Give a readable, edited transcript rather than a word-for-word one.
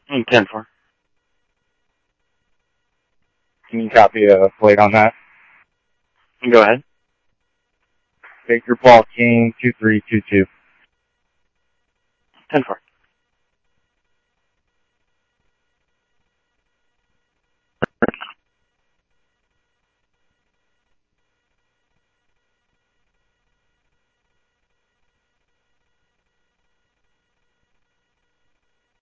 10-4. Can you copy a plate on that? Go ahead. Baker Paul King 2322. 10-4.